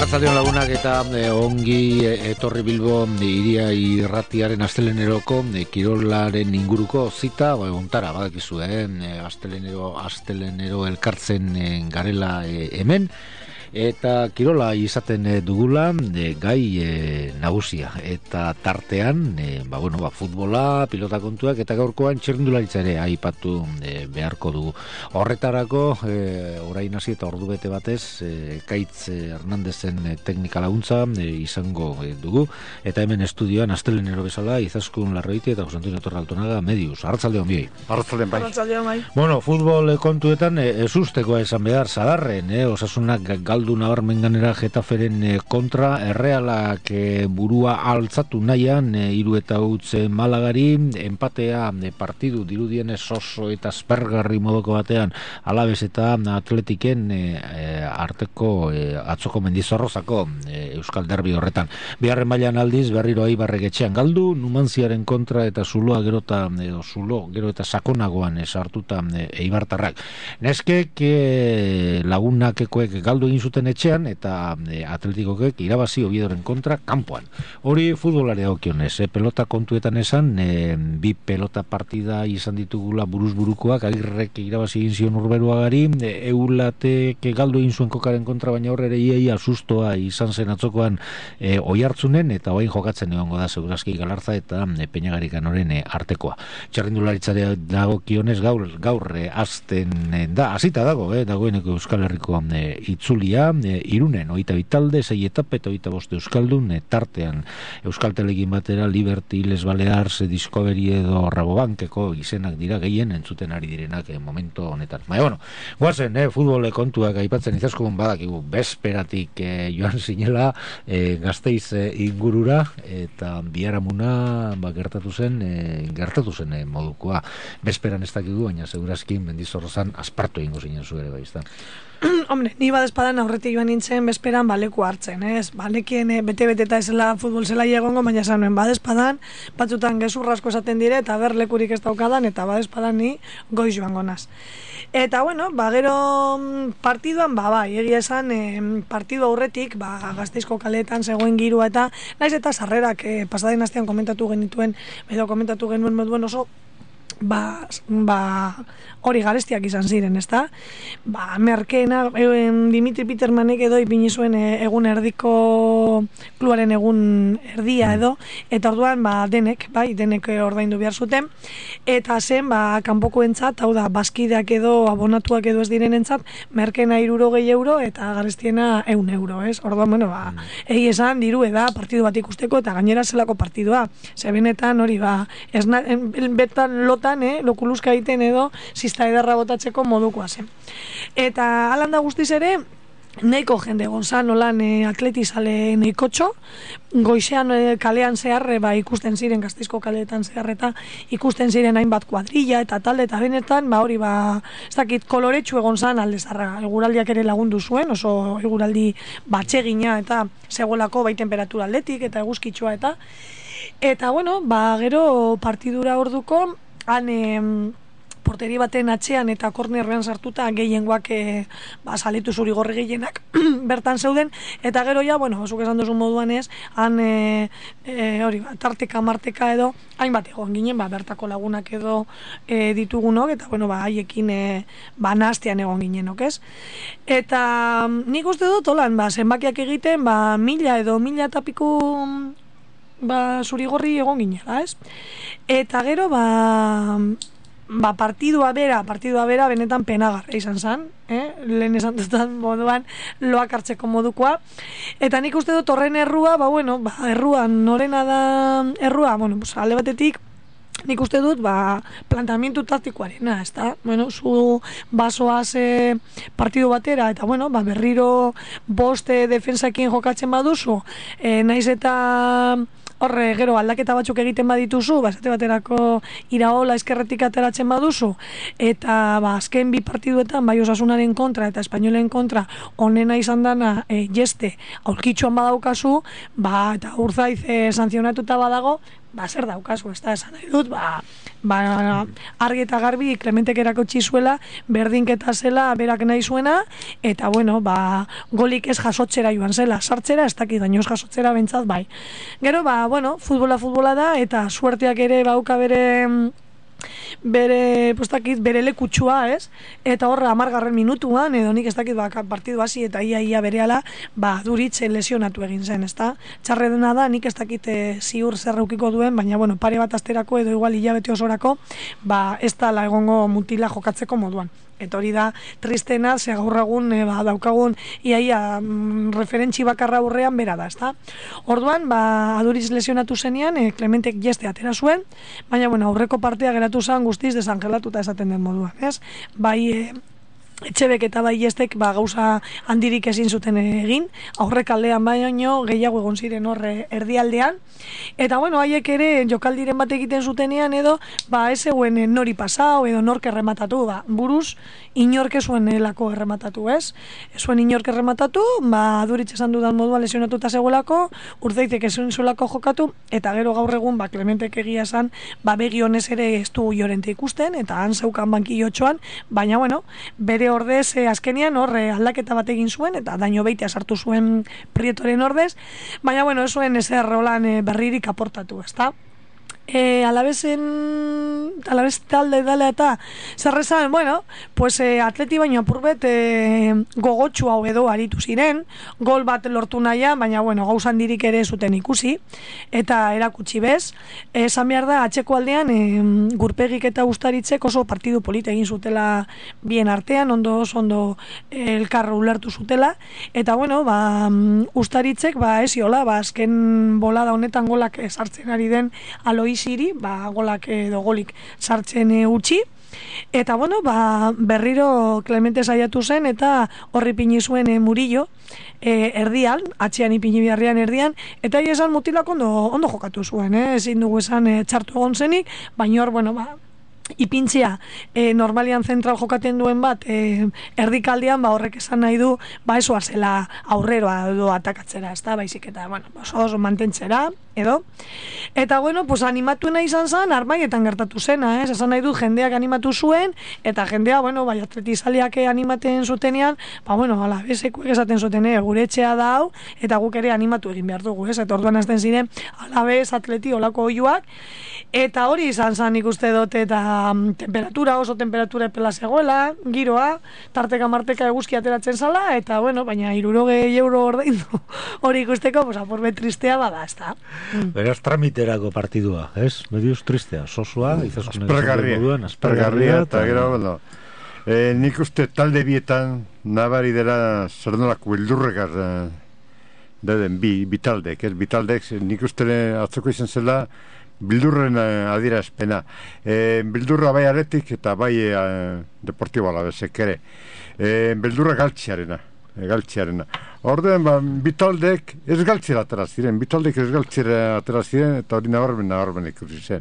Arratsaldeon lagunak eta ongi etorri Bilbo iria irratiaren asteleneroko kirolaren inguruko zita ontara badakizu asteleenero elkartzen garela hemen eta kirola izaten dugula gai nagusia eta tartean futbola, pilota kontuak eta gaurkoan txirrindularitza ere aipatu beharko dugu. Horretarako orain hasi eta ordu bete batez Kaitz Hernandezen teknika laguntza izango dugu eta hemen estudioan astelenero bezala Izaskun Larroiti eta Jose Antonio Torraltonaga Medius. Arratsaldeon bioi. Arratsaldeon bai. Bueno, futbol kontuetan ezustekoa esan behar Sadarren, Osasunak galdu nabarmenganera Getaferen kontra, Errealak burua altzatu nahian 3-0 Malagari, empatea partidu dirudienez oso eta aspergarri modoko batean Alabes eta Atletiken arteko atzoko Mendizorrozako Euskal Derbi horretan. Bigarren mailan aldiz berriro Eibarrek etxean galdu, Numanziaren kontra eta Zulo gero eta sakonagoan sartuta Eibartarrak. Neskek lagunakekoek galdu egin zuten etxean eta Atletikokek irabazi Oviedoren kontra kanpoan. Hori futbolarea okionez, pelota kontuetan esan, bi pelota partida izan ditugula buruz-burukoak, Agirrek irabazi egin zion Urberuagari, Eulatek galdu egin zuen Kokaren kontra, baina horre iaia sustoa izan zen atzokoan Oiartzunen, eta oain jokatzen egongo da segurazki Galarza eta Peñagarikan oren artekoa. Txarrindularitzare dagokionez gaur azten da, hasita dagoeneko Euskal Herriko itzulia, Irunen 22 talde, 6 etapa eta 25 euskaldun tartean Euskaltelekin batera Liberty, Les Balears, Discovery edo Rabobankeko izenak dira gehien entzuten ari direnak momento honetan. Baina, guazen, futbol kontuak aipatzen Izaskun badakigu bezperatik joan zinela Gasteiz ingurura eta biharamuna gertatu zen modukoa. Bezperan ez dakigu, baina segurazkin Mendizorrozan aspartu egingo zinen zu ere baizta. Hombre, ni badezpadan aurretik joan nintzen bezperan leku hartzen, ez? Lekien bete-bete eta esela futbol zela egongo, baina esan nuen badezpadan, batzutan gezurrasko esaten dire, eta lekurik ez daukadan, eta badezpadan ni goiz joango naz. Eta, gero partiduan, bai, egia esan, partidu aurretik, Gasteizko kaleetan zegoen girua eta, naiz eta sarrerak pasaden astean komentatu genuen moduen oso, hori garestiak izan ziren, ezta? Merkeena, Dimitri Petermanek edo ipini zuen egun erdiko kluaren egun erdia edo, eta orduan denek ordaindu behar zuten, eta zen kanpokoentzat, hau da, baskideak edo abonatuak edo ez direnentzat, merkeena 60 euro eta garestiena 100 euro, ez? Orduan, egi esan, diru eda partidu bat ikusteko eta gainera zelako partidua. Zebenetan, hori, betan lotan, lokuluzka egiten edo zista edarra botatzeko modukoa zen. Eta alanda guztiz ere, nahiko jende gonzan nolan atletizale nahikotxo, goizean kalean zehar ikusten ziren, Gasteizko kaleetan zehar eta ikusten ziren hainbat kuadrilla eta talde eta benetan, ez dakit koloretsu egon zan aldezarra, eguraldiak ere lagundu zuen, oso eguraldi batsegina eta zegoelako bai temperatura aldetik eta eguzkitsua eta gero partidura orduko han porteri baten atxean eta kornerrean sartuta gehiengoak salitu zurigorri gehienak bertan zeuden, eta gero zuk esan duzu moduan ez, han tarteka, marteka edo hainbat egon ginen, bertako lagunak edo ditugunok, eta haiekin nahaztean egon ginenok, ez? Eta nik uste dut, zenbakiak egiten, 1000 edo 1000 eta piku zurigorri egon ginela, ez? Eta gero, partidua bera benetan penagarra izan zen, lehen esan dutan moduan loak hartzeko modukoa, eta nik uste dut horren errua, errua, norena da errua, alde batetik, nik uste dut, plantamientu taktikoarena, ez da? Zu basoaz partidu batera, eta, berriro boste defensakin jokatzen baduzu, naiz eta horre, gero, aldaketa batzuk egiten badituzu, esate baterako Iraola eskerretik ateratzen baduzu, eta azken bi partiduetan, bai Osasunaren kontra eta Espainolen kontra, onena izan dana jeste, aurkitxoan badaukazu, eta Urzaiz sanzionatuta badago, zer daukazu, ez da, esan nahi dut, argi eta garbi Clementek erakutsi zuela, berdinketa zela, berak nahi zuena, eta bueno, golik ez jasotzera joan zela, sartzera, ez dakit, baino ez jasotzera bentsat bai. Gero, futbola da, eta suerteak ere bauka bere lekutsua, ez? Eta horra 10. minutuan, edo nik ez dakit partidu hasi eta ia berehala, Duritz lesionatu egin zen, ezta? Txarredena da, nik ez dakit ziur zer eukiko duen, baina bueno, pare bat asterako edo igual hilabete osorako, ez da egongo mutila jokatzeko moduan. Eta hori da tristena, ze gaur egun daukagun iaia referentzi bakarra aurrean bera da, ezta? Orduan, Duritz lesionatu zenean, Clementek jeste atera zuen, baina bueno, aurreko partea geratu zen guztiz desangelatuta esaten den moduan, ez? Etxebek eta Jestek gauza handirik ezin zuten egin, aurrek aldean baino gehiago egon ziren horre erdialdean, eta bueno, haiek ere jokaldiren bat egiten zutenean edo, ez eguen nori pasau edo nork errematatu, buruz inork zuen elako errematatu, ez? Zuen inork errematatu, Duritz esan dudan moduan lesionatuta zegoelako, Urzaitek ezuen zuelako jokatu, eta gero gaur egun, Clementek egia esan, begi honez ere ez du Llorente ikusten, eta han zeukan bankillotxoan, baina bueno, bere ordez azkenian aldaketa bat egin zuen eta daño beitea sartu zuen Prietoren ordez, baina bueno, ez zuen ezer rolan berririk aportatu, ezta? Alabez talde dela eta zerrezan, bueno, pues atleti baino apurbet gogotxu hau edo aritu ziren, gol bat lortu nahian, baina bueno, gauzan dirik ere zuten ikusi, eta erakutsi bez, esan behar da, atxeko aldean Gurpegik eta Ustaritzek oso partidu polita egin zutela bien artean, ondo elkar ulertu zutela, eta bueno, Ustaritzek, eziola, azken bolada honetan golak sartzen ari den Aloiziri, golak edo golik sartzen utzi, eta bueno, berriro Clemente saiatu zen, eta horri pini zuen Murillo, erdian, atxean ipini biharrean erdian, eta esan mutilak ondo jokatu zuen, ezin dugu esan txartu egon zenik, baina hor, bueno, ipintzia normalian zentral jokaten duen bat erdikaldian horrek esan nahi du esoa zela aurreroa edo atakatzera, ez da, baizik eta bueno, oso mantentzera edo, eta bueno, pues animatuena izan zen Armaietan gertatu zena, esan nahi du jendeak animatu zuen, eta jendea, bueno, atletizaleak animaten zutenean, bueno, Alabesekuek esaten zuten, gure etxea da hau, eta guk ere animatu egin behar dugu, eta orduan azten ziren Alabes, Atleti, olako oiuak, eta hori izan zen ikuste dut, eta oso temperatura epela zegoela, giroa, tarteka marteka eguzki ateratzen zala, eta bueno, baina 60 euro ordaindu hori ikusteko, apurbet tristea bada, ez da. Beraz tramiterako partidua, ez? Mediuz tristea, sosua, aspergarria, eta gero, bueno, nik uste talde bietan nabari dela zer nolako bildurrekar dauden bitaldek, bitaldek, nik uste atzoko izan zela bildurren adierazpena. Bildurra bai Athletic eta bai Deportibo Alavesek ere. Bildurra galtziarena. Orduan, bitaldek ez galtzera atera ziren, eta hori nabarmen ikusi zen.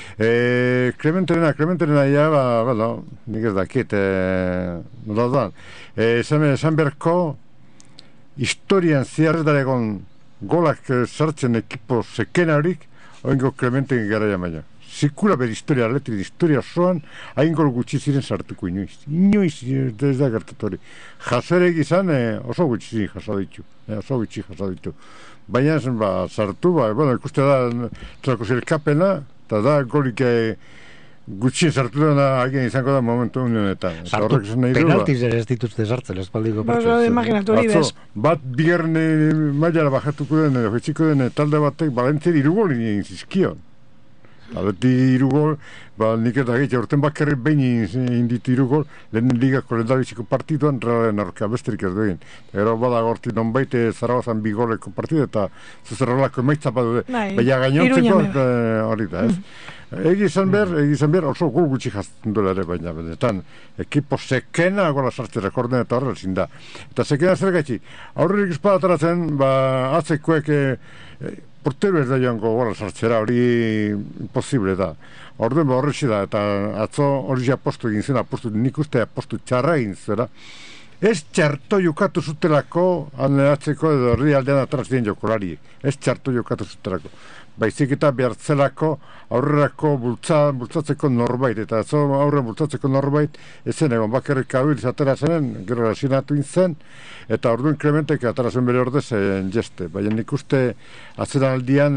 Clementerena ja, nik ez dakit, nola doan, esan berko historian ziarretaregon golak sartzen ekipo sekena horik, oingo Clementek gara jamaia. Zikula ber historia Athletic, historia osoan, hain gol gutxi ziren sartuko inoiz. Inoiz ez da gertatu hori. Jaserek izan oso gutxi jaso ditu. Baina sartu, ikuste da trako zirkapena, eta da golik gutxien sartu dena hagen izango da momentu honetan. Sartu, penaltiz ere ez dituzte sartzen, espaldiko pertsu. Imaginatu hori bez. Bat bigarren mailara bajatuko den, fetxiko den talde batek, Balentzia 3 gol egin zizkion. Aleti 3 gol, nik eta gehiago, orten bakarrik behin inditu 3 gol, lehen ligako lehendabiziko partiduan, realen aurka besterik ez duin. Gero bada gorti non baite Zaragozan 2 goleko partidu, eta zuzerrolako emaitza badu, baina gainontzeko hori da, ez? Egi izan behar, oso gol gutxi jazten duela ere, baina benetan, ekipo sekena gola sartzen rekorden eta horrela zin da. Eta sekena zer gaitxi, aurrerik espadataratzen, atzekoek portero ez da joango gola sartzera, hori imposible da. Orduen horretxe da, eta atzo hori apostu egin zen, nik uste apostu txarra egin zera, Ez txarto jokatu zutelako aneratzeko edo herri aldean atrazien jokolari. Ez txarto jokatu zutelako. Baizik eta behartzelako aurrerako bultzatzeko norbait. Eta ez aurren bultzatzeko norbait ezen egon bakarrik hau izatera zenen, gero rasinatu zen, eta orduan Clementek atarazen bere ordez jeste. Baina nik uste atzenaldian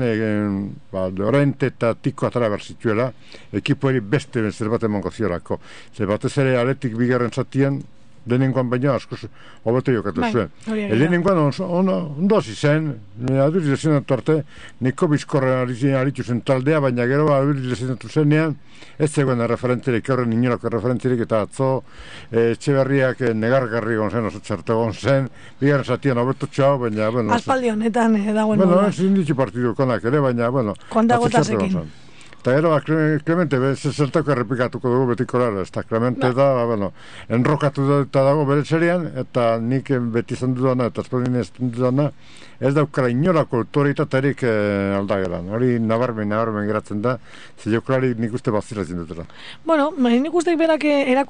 Lorente eta Tiko atara berzituela, ekipoari beste zerbait emango ziorako. Zer batez ere Aletik bigarren zatian, lehenengoan baina askoz hobeto jokatu zuen. Lehenengoan ondo hasi zen, aduriz lesionatu arte, niko bizkorren aritu zen taldea, baina gero aduriz lesionatu zenean, ez zegoen referentzirik, horren inolako referentzirik, eta atzo Etxeberriak negargarri gonzen, oso txarto gonzen, bigarren zatian hobeto txau, baina, bueno... Aspaldi honetan dagoen moda. Bueno, ez inditzi partidu konak ere, baina, bueno... Kontagotazekin. Eta gero, Clemente, zertako errepikatuko dugu betiko laro, ez da, Clemente da, bueno, enrokatu dago bere txerian, eta nik beti izan dudana, eta espaldin ez dudana, ez daukara inolako autoritaterik aldageran. Hori nabarmen geratzen da, ze joklari nik uste baziratzen dutela. Bueno, nik uste berak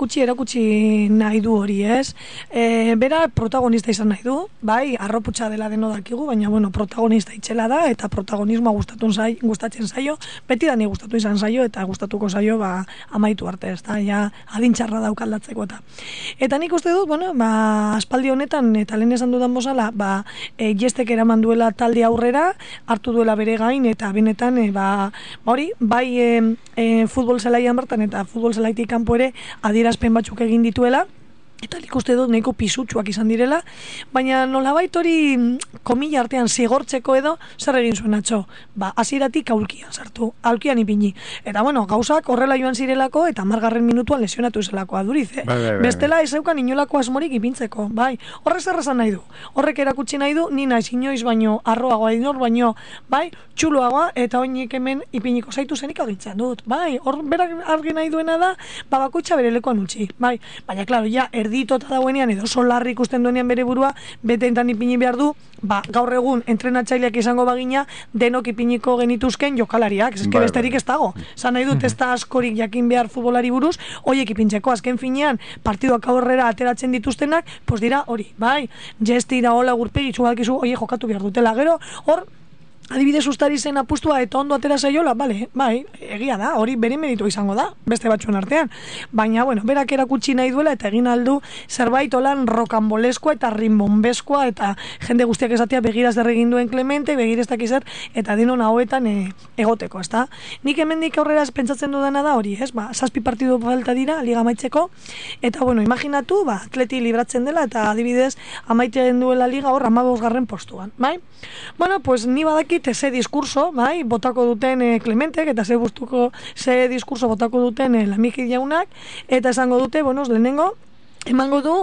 erakutsi nahi du hori, ez? Bera protagonista izan nahi du, bai, arroputxa dela deno dakigu, baina, bueno, protagonista itxela da, eta protagonismoa gustatzen zaio, beti da ni gustatu izan zaio, eta gustatuko zaio, amaitu arte, ez da, ja, adintxarra daukaldatzeko eta nik uste dut, bueno, aspaldi honetan, eta lehen esan dudan bozala, jestek eraman duela talde aurrera, hartu duela bere gain, eta benetan, hori, bai futbol zelaian bertan, eta futbol zelaitik kanpo ere, adierazpen batzuk egin dituela, eta nik uste dut nahiko pisutsuak izan direla, baina nolabait hori komila artean zigortzeko edo, zer egin zuen atzo? Hasieratik aulkian sartu, aulkian ipini. Eta bueno, gauzak horrela joan zirelako, eta 10. minutuan lesionatu zelako aduriz, Bestela ez zeukan inolako asmorik ipintzeko, bai. Horrek zer esan nahi du? Horrek erakutsi nahi du, ni naiz inoiz baino, arroagoa inor baino, bai, txuloagoa, eta oinik hemen ipiniko zaitu zenik agintzen dut, bai. Hor berak argi nahi duena da, bakoitza bere lekuan utzi, bai. Baina, klaro, ja, erditota dauenean edo solarri ikusten duenean bere burua, betentan ipini behar du, gaur egun entrenatzaileak izango bagina, denok ipiniko genituzken jokalariak, eske besterik ez dago. Zan nahi dut ez da askorik jakin behar futbolari buruz, hoiek ipintzeko, azken finean, partiduak aurrera ateratzen dituztenak, pues dira hori, bai, Jestira, hola, gurpegi, txugalkizu, hoiek jokatu behar dutela, gero, hor, adibidez ustari zen apustua eta ondo atera zaiola, bale, bai, egia da, hori bere meritu izango da, beste batzuen artean. Baina, bueno, berak erakutsi nahi duela eta egin aldu zerbait olan rokanboleskoa eta rimbombezkoa eta jende guztiak esatea begiraz derregin duen Clemente, begireztak izar, eta denon hauetan egoteko, ezta? Nik hemendik aurrera pentsatzen dudana da hori, ez? 7 partidu falta dira, liga amaitzeko, eta, bueno, imaginatu, atleti libratzen dela, eta adibidez, amaiten duela liga hor 15. postuan, bai? Bueno, pues ni badaki ze diskurso, bai, botako duten Clementek, eta ze diskurso botako duten Lamiki jaunak, eta esango dute, bueno, lehenengo, emango du,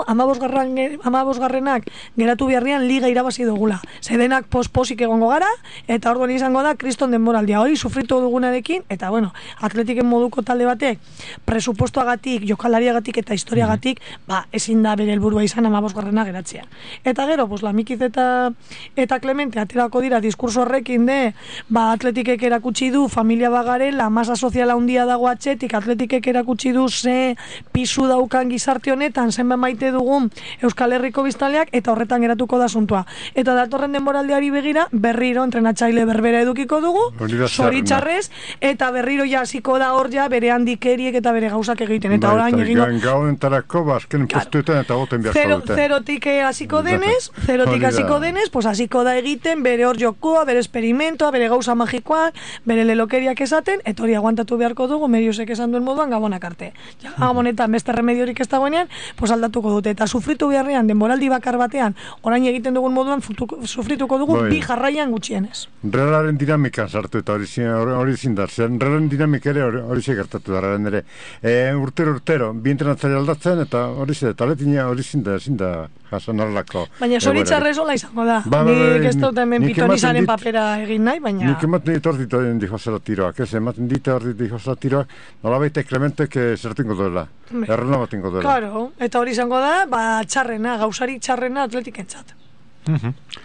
15. geratu beharrian liga irabazi dugula. Zedenak posik egongo gara, eta orduan izango da, kriston denboraldia hori, sufritu dugunarekin, eta bueno, atletiken moduko talde batek, presupuestoagatik, jokalariagatik eta historiagatik, ezin da bere helburua izan 15. geratzea. Eta gero, Lamikiz eta Clemente aterako dira diskurso horrekin de, atletikek erakutsi du, familia bagarela, masa soziala handia dago atxetik, atletikek erakutsi du ze pisu daukan gizarte honetan, zenba maite dugun Euskal Herriko biztanleak, eta horretan geratuko da asuntua. Eta datorren denboraldiari begira, berriro entrenatzaile berbera edukiko dugu, zoritxarrez, eta berriro ja hasiko da hor ja bere handikeriek eta bere gauzak egiten. Eta orain egingo... Gaudentarako, azken postuetan eta goten beharko dute. Zerotik hasiko denez, pues hasiko da egiten bere hor jokoa, bere esperimentoa, bere gauza magikoak, bere lelokeriak esaten, eta hori aguantatu beharko dugu, mediosek esan duen moduan gabonak arte. Ja, gabonetan beste remediorik ez dagoenean, pues aldatuko dute, eta sufritu beharrean denboraldi bakar batean, orain egiten dugun moduan sufrituko dugu bi jarraian gutxienez. Realaren dinamikan sartu eta hori zindar, realaren dinamik ere hori gertatu da, realaren ere. Urtero, bi entrenatzaile aldatzen, eta hori taletina hori zinda jasan horrelako. Baina zoritxarrez hola izango da. Nik ez dut hemen pitonizaren papera egin nahi, baina... Nik ematen dit hor ditu dihozela tiroak, ematen dit hor dihozela tiroak, nolabaite Clementek zertingo duela, errena batingo duela. Claro, eta hori izango da, txarrena, gauzarik txarrena atletikentzat.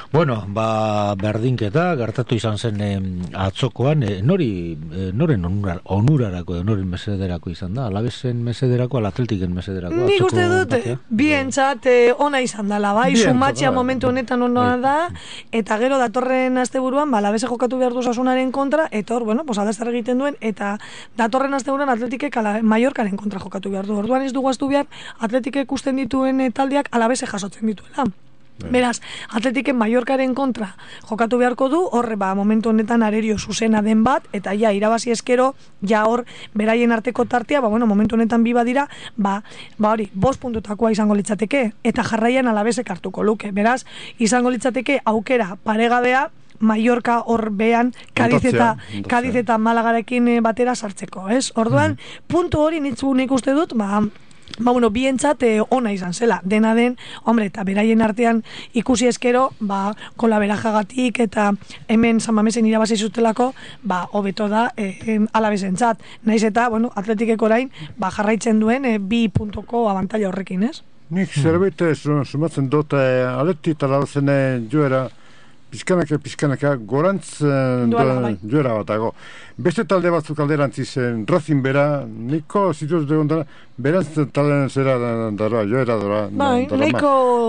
Bueno, berdinketa gertatu izan zen atzokoan, noren onurarako, noren mesederako izan da, Alavesen mesederako, Atletiken mesederako. Nik uste dut, bientzat ona izan dela, bai, sumatxea momentu honetan ona da, eta gero datorren asteburuan, Alavese jokatu behar du Osasunaren kontra, eta hor, bueno, adaztar egiten duen, eta datorren asteburuan Atletikek Mallorcaren kontra jokatu behar du. Orduan ez dugu aztu behar, Atletikek ikusten dituen taldeak Alavese jasotzen dituela. Beraz, Atletiken Mallorcaren kontra jokatu beharko du, horre momentu honetan arerio zuzena den bat, eta ja, irabazi eskero, ja hor, beraien arteko tartea, momentu honetan bi badira, hori, 5 puntutakoa izango litzateke, eta jarraian Alavesek hartuko luke. Beraz, izango litzateke aukera paregabea, Mallorca hor behan Kadiz eta Malagarekin batera sartzeko, ez? Orduan, puntu hori nik uste dut, bientzat ona izan zela, dena den, hombre, eta beraien artean ikusi eskero, kolaberajagatik eta hemen San Mamesen irabazi zutelako, hobeto da Alabesentzat. Naiz eta, Atletikek orain, jarraitzen duen 2 puntuko abantaila horrekin, ez? Nik zerbait sumatzen dut, Atleti eta Alavesen joera pizkanaka gorantz joera batago. Beste talde batzuk alderantzi zen Racing bera, niko zituz dugun dara, berantz talen zera dara, joera dara. Neko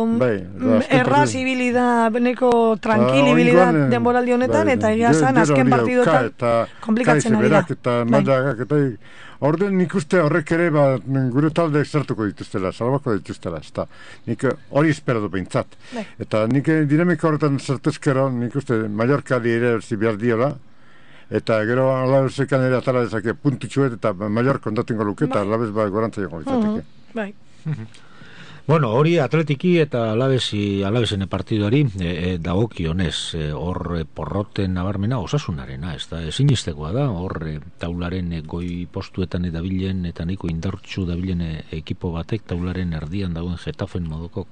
erraz ibili da, neko tranquil ibili da denboraldi honetan, eta egia zan, azken partidotan komplikatzen ari da. Eta Madagak, eta orden nik uste horrek ere gure talde zertuko dituztela, salbako dituztela, eta nik hori espero du behintzat. Eta nik dinamika horretan zertuzkero, nik uste Mallorcari ere behar diola, eta gero Alabesekan ere atala dezake puntutxuet, eta Mallorca ondatengo luke, eta Alabes gorantza jongo ditzateke. Bai. Bueno, hori Atletiki eta Alavesen partiduari dagokionez, hor porroten nabarmena Osasunarena, ez da, ezinestekoa da, hor taularen goi postuetan dabilen eta nahiko indartsu dabilen ekipo batek taularen erdian dagoen Getafen moduko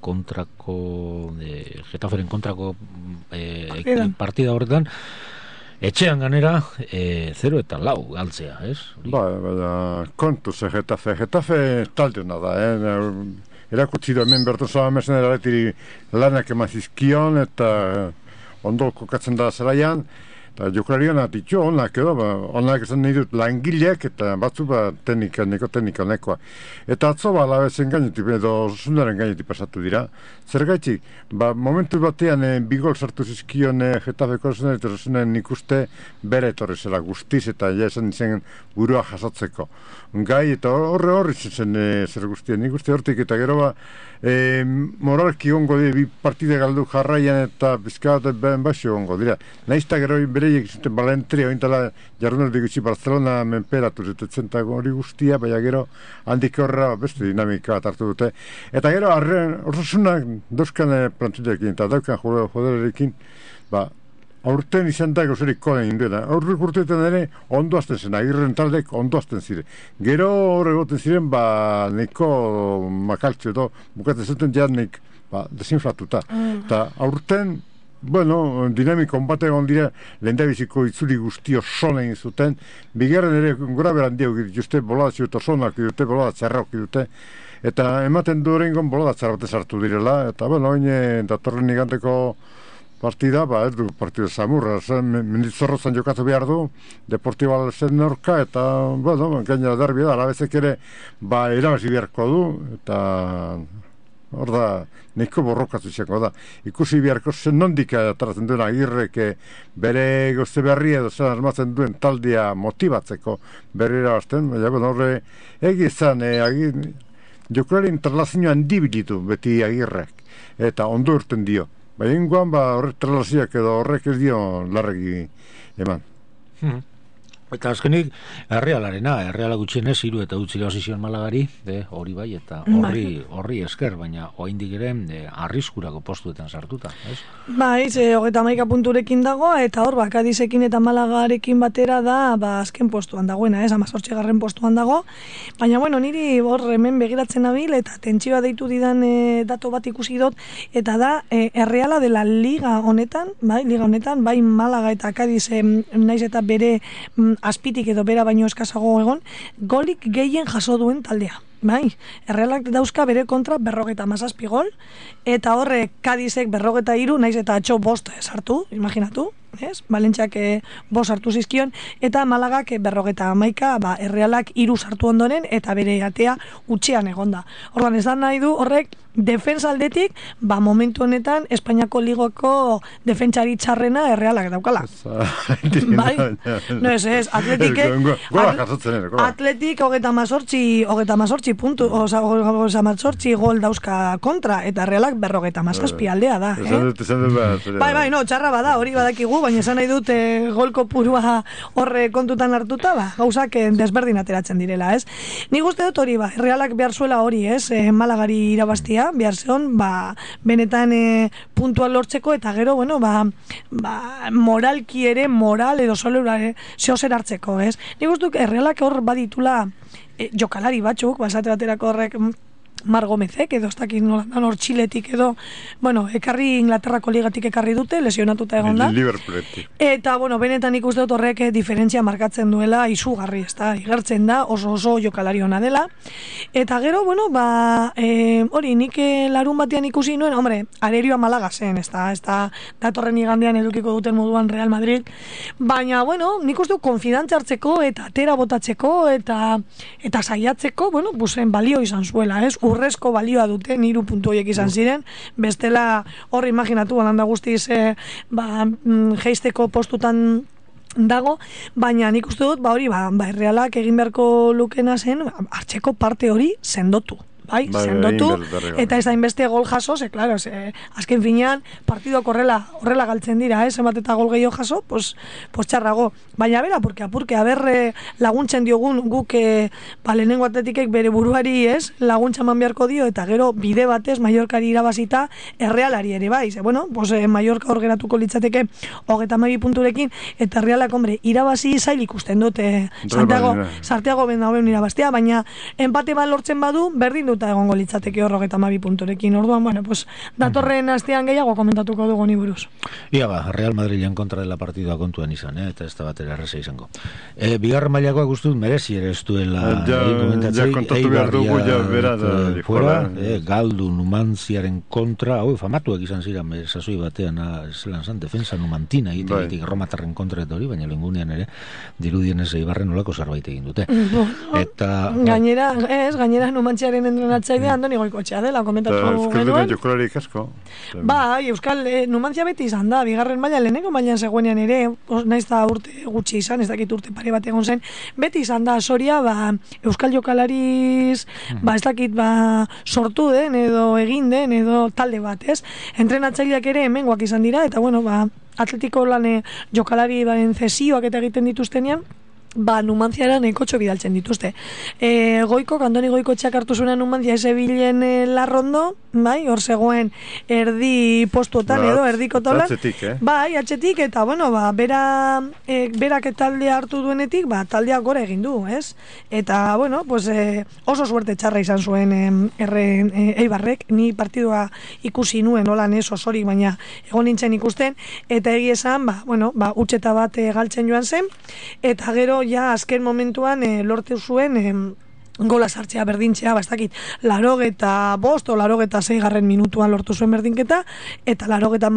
Getaferen kontrako partida horretan, etxean ganera 0-4 galtzea, ez? Baina, kontuz Getafe talde hona da, erakutsi du hemen Berton Samamesen eratiri lanak eman zizkion eta ondo kokatzen da zelaian, eta jokalarian atitxo onak edo, onak esan nahi dut langileak eta batzu neko teknika nekoa. Eta atzo Alavesen gainetik, edo Osasunaren gainetik pasatu dira. Zergatik, momentu batean bigol sartu zizkion Getafeko Osasunaren nik uste bere etorri zela guztiz eta ja esan zen burua jasotzeko. Gai eta horri zen zer guztien, nik uste hortik eta gero moralki ongo dira, bi partide galdu jarraian eta bizkat ben basio ongo dira. Naizta gero bereiek zuten balentria, ointala jardunaldi gutxi Barcelona menperatu zetetzen eta hori guztia, baina gero handik horra beste dinamika bat hartu dute. Eta gero Osasunak dauzkan plantillekin eta daukan joderekin, aurten izan da gozerik koden induena. Aurrek urteetan ere ondo azten zen, Agirren taldek ondo azten ziren. Gero horre goten ziren, neko makaltxo edo, bukatzen zuten janik desinflatuta. Eta aurten, dinamiko onbate egon dira, lehendabiziko itzuli guztio sonen zuten, bigarren ere gora beran diau dituzte, bolada ziuto sonak dute, bolada txarrauk dute, eta ematen du horrengon bolada txarrate sartu direla, eta oin datorren igandeko partida, ez du partida samurra, Menditzorrozan jokatu behar du, Deportibo Alavezen norka, eta, gainera derbi da, Alavesek ere, erabazi beharko du, eta hor da, neko borrokatu izango da. Ikusi beharko zen nondik ataratzen duen Agirrek bere gozte berri edo zen armatzen duen taldea motibatzeko berri erabazten, horre egizan, jokulari interlazioa handibilitu beti Agirrek, eta ondo urten dio. Baina ingoan horrek tralaziak edo horrek ez dio larregi eman. Eta azkenik, Erreala gutxienez, 3 eta utzi zion Malagari, hori bai, eta horri esker, baina oraindik ere arriskurako postuetan sartuta, ez? Bai, 31 punturekin dago, eta hor, Kadizekin eta Malagarekin batera da, azken postuan dagoena, 18. postuan dago, baina, niri hor hemen begiratzen nabil, eta tentsioa deitu didan dato bat ikusi dut, eta da, Erreala dela liga honetan, bai Malaga eta Kadiz, naiz eta bere azpitik edo bera baino eskasago egon, golik gehien jaso duen taldea. bai, Errealak dauzka bere kontra 57 gol, eta horrek Kadizek 53, naiz eta atxo 5 sartu, imaginatu, ez? Valentziak 5 sartu zizkion, eta Malagak 51, ba, Errealak 3 sartu ondoren, eta bere atea utxean egonda. Orduan, ez da nahi du horrek defensa aldetik, ba, momentu honetan Espainiako ligoko defentsari txarrena Errealak daukala. Bai? No, ez, Atletik 38 puntu, oza, 38 gol dauzka kontra, eta Errealak 57 aldea da, Bai, no, txarra bada, hori badakigu, baina esan nahi dut golko purua horre kontutan hartuta, ba, gauzak desberdin ateratzen direla, ez? Nik uste dut hori, ba, Errealak behar zuela hori, ez? Malagari irabaztia, behar zeon, ba, benetan puntua lortzeko, eta gero, bueno, ba, moralki ere, moral edo solura zehozer hartzeko, ez? Nik uste dut Errealak hor baditula jokalari batzuk, basate baterako horrek Mar Gomezek edo ez dakit nolandan hor Txiletik edo, bueno, ekarri Inglaterrako ligatik ekarri dute, lesionatuta egon da. Eta, bueno, benetan ikuste dut horrek diferentzia markatzen duela izugarri, ez da, igertzen da, oso jokalari ona dela. Eta gero, bueno, ba, hori, nik larun batean ikusi nuen, hombre, Arerioa Malaga zen, ez da, datorren igandean edukiko duten moduan Real Madrid, baina, bueno, nik uste dut konfidantza hartzeko, eta atera botatzeko, eta saiatzeko, bueno, buzen balio izan zuela, ez? Urrezko balioa dute, 3 puntu horiek izan ziren, bestela hor imaginatu balanda guztiz jeisteko postutan dago, baina nik uste dut, ba hori, ba, Errealak egin beharko lukena zen, hartzeko parte hori sendotu. Bai, sendotu, eta ez da inbeste gol jaso, claro, azken finean, partiduak horrela galtzen dira, zenbat eta gol gehiago jaso, pues txarrago. Baina bera, apurke, laguntzen diogun guk, lehenengo atletikek bere buruari, laguntza eman beharko dio, eta gero bide batez Mallorcari irabazita Errealari ere, bai, bueno, Mallorca hor geratuko litzateke 32 punturekin, eta Errealak, hombre, irabazi zail ikusten dute, Santiago Bernabéun irabaztea, baina empate bat lortzen badu, berdin duta egongo litzateke hor 32 punturekin. Orduan, bueno, pues datorren astean gehiago komentatuko dugu ni buruz. Ia ba, Real Madrilen kontra dela partidua kontuan izan, eta ez da batera erreza izango. Bigarren mailakoak guztut merezi ere ez duela ja kontatu behar dugu, ja bera fuera, galdu Numantziaren kontra, famatuak izan ziren sasoi batean, zelan zan, defensa numantina egitetik Romatarren kontra eta hori, baina lengunean ere dirudien ez Eibarren olako zerbait egin dute. Eta gainera Numantziaren entrenatzaile Andoni Goikoetxea dela, komentatu genuen. Jokolari ikasko. Bai, Euskal Numantzia beti izan da, bigarren maila lehenengo mailan zegoenean ere, naiz da urte gutxi izan, ez dakit urte pare bat egon zen, beti izan da Soria, Euskal jokalariz, ez dakit sortu den, edo egin den, edo talde bat, ez? Entrenatzaileak ere hemengoak izan dira, eta bueno, atletiko lan jokalari zesioak eta egiten dituztenean, Numantziara nekotxo bidaltzen dituzte. Andoni Goikoetxeak hartu zuen Numantzia ezebilen Larrondo, bai, hor zegoen erdi postuotan edo erdiko tolan. Atzetik, Bai, atzetik, eta bueno, berak taldea hartu duenetik, taldeak gora egin du, ez? Eta, bueno, pues oso suerte txarra izan zuen Eibarrek, ni partidua ikusi nuen, holan osorik, baina egon nintzen ikusten, eta egia esan, utxeta bat galtzen joan zen, eta gero ja azken momentuan lortu zuen gola sartzea berdintzea, ez dakit, 85 o 86 minutuan lortu zuen berdinketa, eta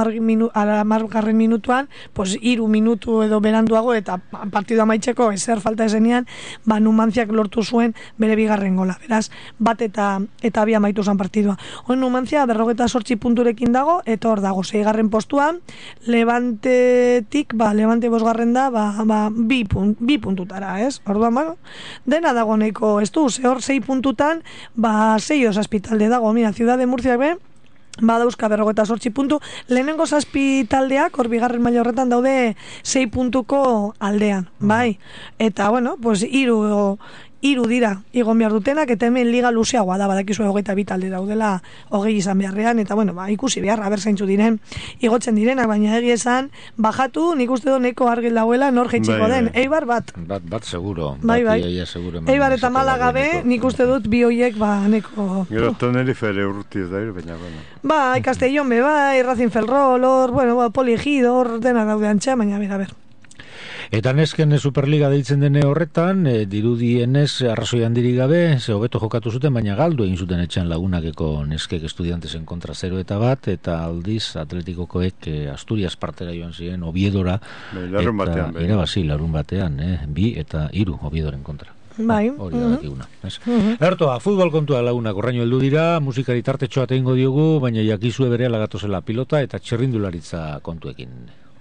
80 minutuan, pues 3 minutu edo beranduago, eta partidua amaitzeko ezer falta ezenean, Numantziak lortu zuen bere bigarren gola. Beraz, bat eta bi amaitu zen partidua. Hon Numantzia 58 punturekin dago, eta hor dago 6. postuan, Levantetik, Levante 5. da, 2 puntutara, ez? Orduan, dena dago nahiko ez du, hor 6 puntutan, 6 ospitalde dago, mira, Ciudad de Murcia dauzka 58 puntu, lehenengo 7 taldeak, hor bigarren maila horretan daude 6 puntuko aldean, bai, eta bueno, pues 3 dira igon behar dutenak, eta hemen liga luzeagoa da, badakizu 22 talde daudela 20 izan beharrean, eta bueno, ikusi behar, zaintzu diren, igotzen direnak, baina egia esan, bajatu, nik uste do neko argil dauela, nor jeitsiko den, Eibar bat seguro, bai. Eibar eta Malaga be, nik uste dut bi hoiek neko... Gero Tenerife ere urruti ez da, baina, Castellón be, Racing Ferrol, Poli Ejido, dena daude antxa, baina, a ber. Eta nesken Superliga deitzen dene horretan, dirudienez arrazoi handirik gabe, ze hobeto jokatu zuten, baina galdu egin zuten etxean lagunakeko neskek estudiantesen kontra 0-1, eta aldiz Atleticokoek Asturias partera joan ziren Oviedora, eta irabazi larun batean, 2 eta 3 Oviedoren kontra. Bai. Hori da dakiguna. Ertoa, futbol kontua lagunak horraino heldu dira, musikari tartetxoa egingo diogu, baina jakizue bere lagatozela pilota eta txerrindularitza kontuekin.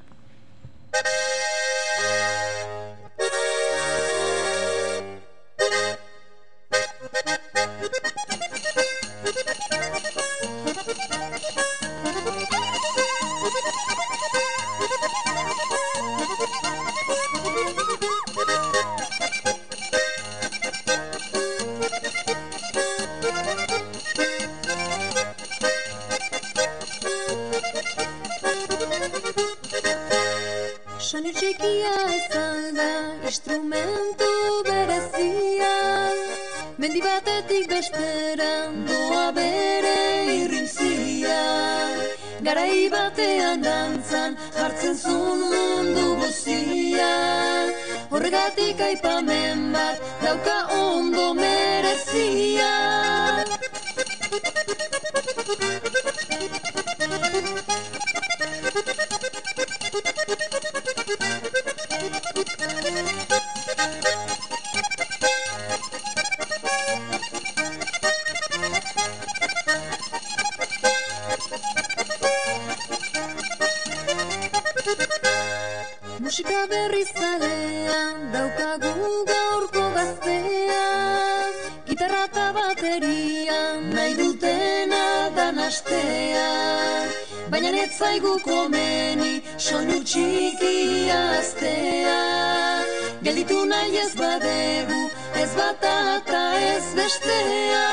Soinu txikia ezan da instrumentu berezia, mendi batetik bestera doa bere irrintzia. Garai batean dantzan jartzen zuen mundu guzia, horregatik aipamen bat dauka ondo merezia. Musika berrizalean daukagu gaurko gaztea, gitarra eta bateria nahi dutena dan astea, baina ez zaigu komeni soinu txikia aztea. Gelditu nahi ez badegu, ez bata eta ez bestea.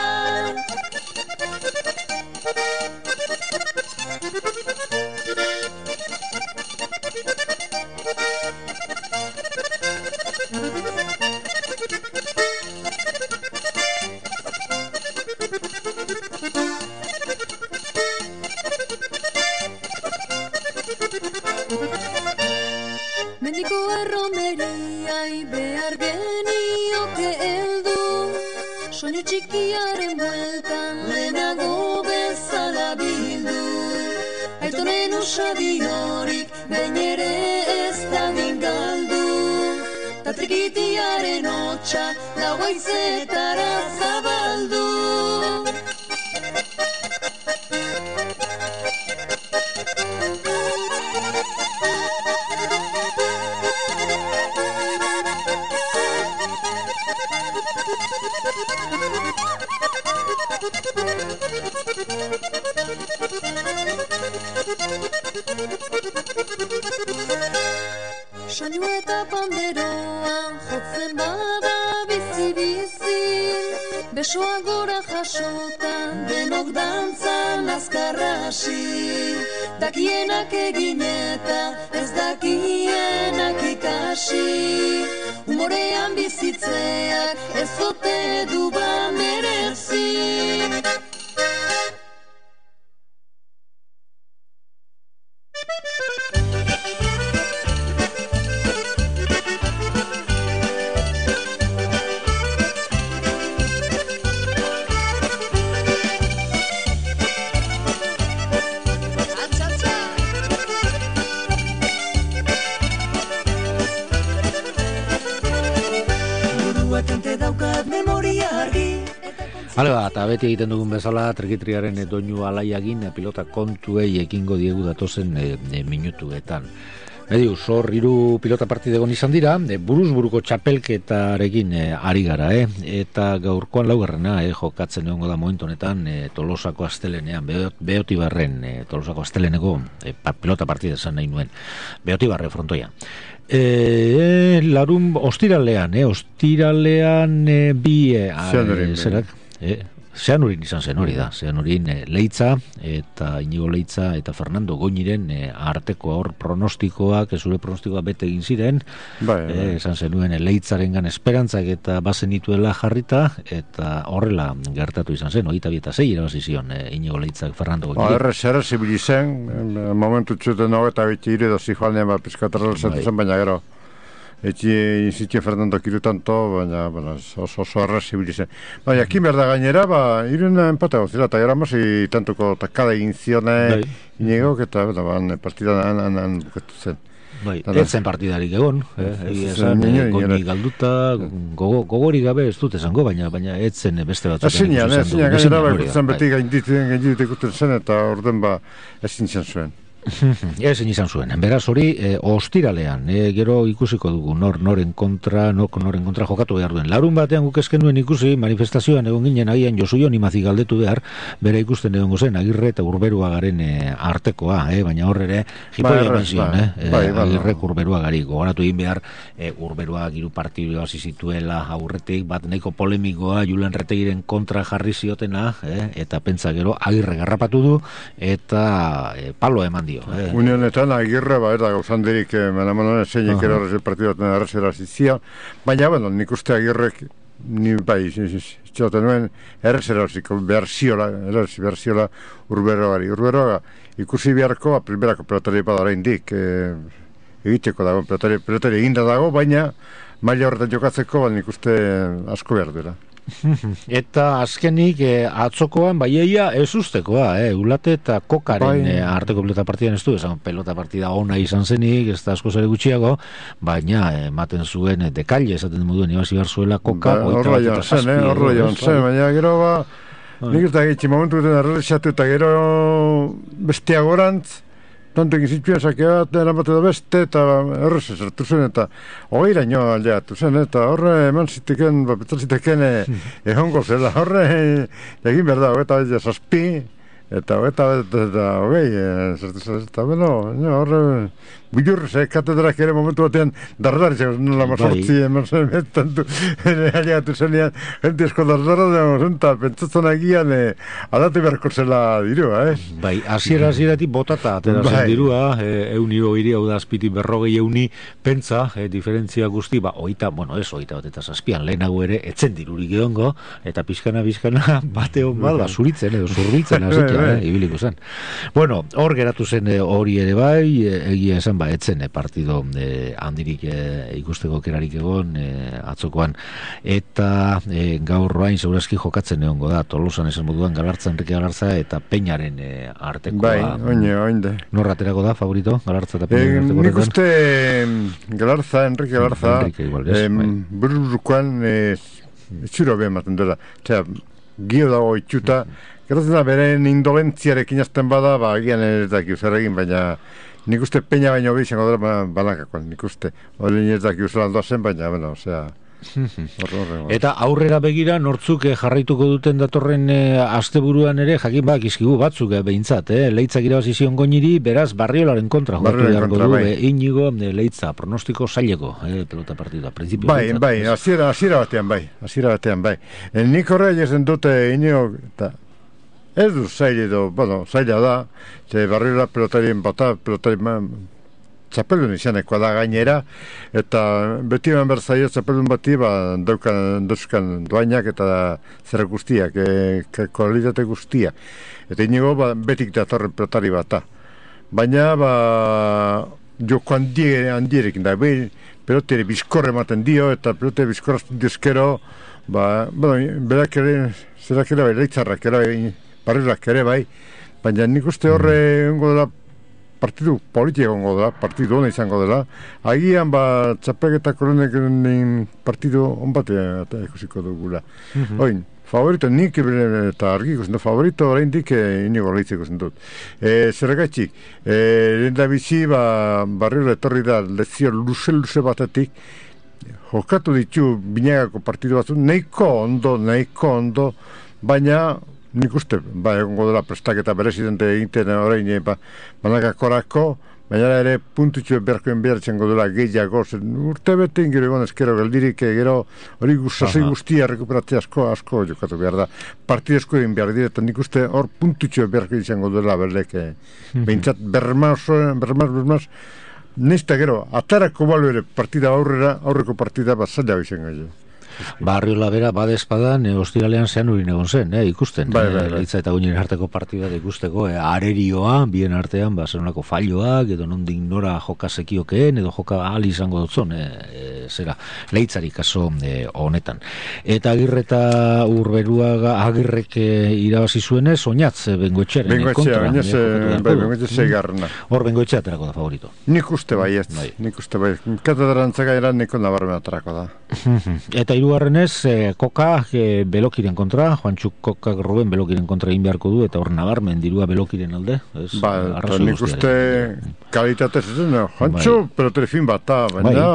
Mendiko erromeriai behar genioke heldu, soinu txikiaren bueltan lehenago bezala bildu. Aitonen usadi horik behin ere ez da galdu, ta trikitiaren hotxa lau haizetara zabaldu. Soinu eta panderoa jotzen bada bizi-bizi, besoa gora jasotan denok dantzan azkarra hasi. Dakienak egin eta ez dakienak ikasi, humorean bizitzeak ez ote du ba merezi. Hale eta beti egiten dugun bezala, Trikitriaren doinu alaiagin pilota kontuei ekingo diegu datozen minutuetan. Mediu, zor 3 pilota partidegon izan dira, buruz-buruko txapelketarekin ari gara, eta gaurkoan laugarrena jokatzen egongo da momentu honetan Tolosako astelenean, Beotibarren Tolosako asteleneko pilota partide esan nahi nuen, Beotibarre frontoian. Larun ostiralean bi zerak Zeanurin izan zen hori da, Zeanurin Leitza eta Inigo Leitza eta Fernando Goñiren arteko hor pronostikoak, zure pronostikoak bete egin ziren, esan zenuen Leitzarengan esperantzak eta bazen dituela jarrita, eta horrela gertatu izan zen, 22-6 irabazi zion Inigo Leitzak Fernando Goñiren. Erre zibili zen, momentu txuten hau eta biti ire dozi joan bat pizkatarra zen, baina gero Inzitxe Fernando Kirutanto, baina, oso arras zibilizen. Baina, jakin behar da gainera, irun empate gozila, eta gara masi tantuko takada egin zione, inegok, eta, partidan han buketu zen. Etzen partidarik egon, egia esan, goni galduta, gogori gabe ez dut esango, baina etzen beste batzuk. Ezinean, gainera, beti gainditek zen, eta orden ezin zen zuen. Ezin izan zuen, beraz hori ostiralean, gero ikusiko dugu noren kontra jokatu behar duen. Larun batean guk esken nuen ikusi, manifestazioan egon ginen agian Josu Jon Imazi galdetu behar, bere ikusten egongo zen, Agirre eta Urberuagaren artekoa, baina horre jipoia eman zion, Agirrek Urberuagari, gogoratu egin behar, Urberuag hiru partidu hasi zituela aurretik, bat nahiko polemikoa, Julen Retegiren kontra jarri ziotena, eta pentsa gero Agirre garrapatu du, eta palo eman Unionetan Agirre, eta gauzanderik menamanon zeinik erorrez partiduaten arrezera zizia, baina, nik uste Agirrek ni bai, txoten nuen errezera behar ziola Urberoaga ikusi beharko, primerako pelotari badara indik egiteko dago, pelotari eginda dago, baina maila horretan jokatzeko, nik uste asko behar dira. Eta azkenik atzokoan baieia ez ustekoa, Ulate eta Kokaren arteko pelota partidan ez du, esan pelota partida ona izan zenik, ez da asko zare gutxiago, baina ematen zuen dekalle esaten moduen ibasi behar zuela Koka, horrela joan zen, baina gero nik ez da egitzi momentu guten arrelizatu eta gero besteagorantz tanto egin zituen sake bat, eramate da beste, eta errez ezertu zen, eta hogeiraino aldeatu zen, eta horre eman ziteken, betzal ehongo zela, horre egin behar da, hogeita zazpi, eta hogei, zertu zen, eta horre bujur, katedrak ere momentu batean dardaritxak, nola mazortzi, eman zen, tantu, aliatu zenean, gente esko dardarat, eta pentsatzen agian, aldatu beharko zela dirua, Bai, hasieratik botata, atera zen dirua, euniro hiri, hau da azpiti berrogei euni, pentsa, diferentzia guzti, oita bat eta zazpian, lehenago ere, etzen dirurik edongo, eta pixkana, bate hon bat, zuritzen edo zurbiltzen, ibiliko zen. Bueno, hor geratu zen hori ere bai, egia esan etzen partido handirik ikusteko kerarik egon atzokoan, eta gaur bain segurazki jokatzen egongo da Tolosan esan moduan Galartza, Enrique Galartza eta Peñaren artekoa. Oinde. Norra aterako da, favorito? Galartza eta Peñaren arteko nik uste Galartza, Enrique Galartza bururukoan etxuro behematen dela, gio dago itxuta, geratzen da beren indolentziarekin azten bada, agian ez daki zer egin, baina nik uste Peña baino gehi izango dela banakakoan, nik uste. Hori ez daki usalan doazen, baina, Eta aurrera begira, nortzuk jarraituko duten datorren asteburuan ere, jakin izkigu batzuk behintzat, Leitzak irabazi zion Goñiri, beraz Barriolaren kontra jokatu beharko du, Inigo Leitza, pronostiko zaileko, pelota partida, principio. Bai, hasiera batean bai. Nik horre ezen dute Inigo, eta ez du zaila da, Barriola pelotarien bata, txapeldun izanekoa da gainera, eta beti eman berzaio txapeldun bati, dauzkan doainak eta zer guztiak, kualitate guztiak. Eta inigo, betik datorren pelotari bata. Baina, joko handierekin da, pelotari bizkorre ematen dio, eta pelotari bizkorra dizkero, berak ere, zerak ere bai, leitzarrak ere bai, Barriolak ere bai, baina nik uste horre ongo dela, partidu politika ongo dela, partidu hona izango dela, agian txapelketa koronek partidu on batean ikusiko dugula. Oin, favorito nik eta argi ikusten dut, favorito oraindik Inigo Leitza ikusten dut. Zergatik, lehen da bizi, Barriola etorri da lezio luze batetik, jokatu ditu binagako partidu batzu, nahiko ondo, baina nik uste, egongo dela prestaketa berezidente egiten orain banakakorako, baina ere puntutxo beharkoen behartzengo dela gehiago, urte bete ingero egon ezkero geldirik, gero hori sasei guztia rekuperatzea asko jokatu behar da. Partidezko egin behar dira, eta nik uste hor puntutxo beharko izango dela berlek, behintzat bermaz, nizta gero, atarako balu ere partida aurreko partida zaila izango jo. Barriola bera badezpadan ostiralean zean urin egon zen, ikusten. Leitza eta Goñiren arteko partida da ikusteko, arerioa, bien artean, zenolako falloak, edo nondik nora joka sekiokeen, edo joka ahal izango dutzon, zera leitzari kaso honetan. Eta Agirreta Urberuaga Agirrek irabazi zuenez, oinatz Bengoetxearen kontra. Bengoetxe zeigarrena. Hor Bengoetxe aterako da favorito. Nik uste baiet, nik uste baiet. Katedrantzaga eran niko nabarmen aterako da. Eta hirugarrenez, Koka Belokiren kontra, Juantxuk Kokak Ruben Belokiren kontra egin beharko du, eta hor nabarmen dirua Belokiren alde. Nik uste kalitatez zen, Juantxu peloteri fin bat da, baina...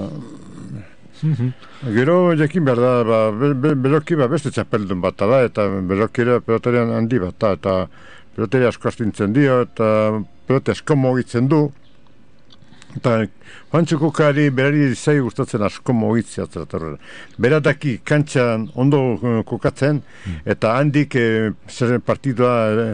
Gero jakin behar da, Beloki beste txapeldun bat da, eta Belokire peloterian handi bat da, eta peloteri asko astintzen dio, eta pelote asko mogitzen du, eta Juantxu Kokari berari zai gustatzen asko mogitzea. Berataki kantxan ondo kokatzen, eta handik zer partidua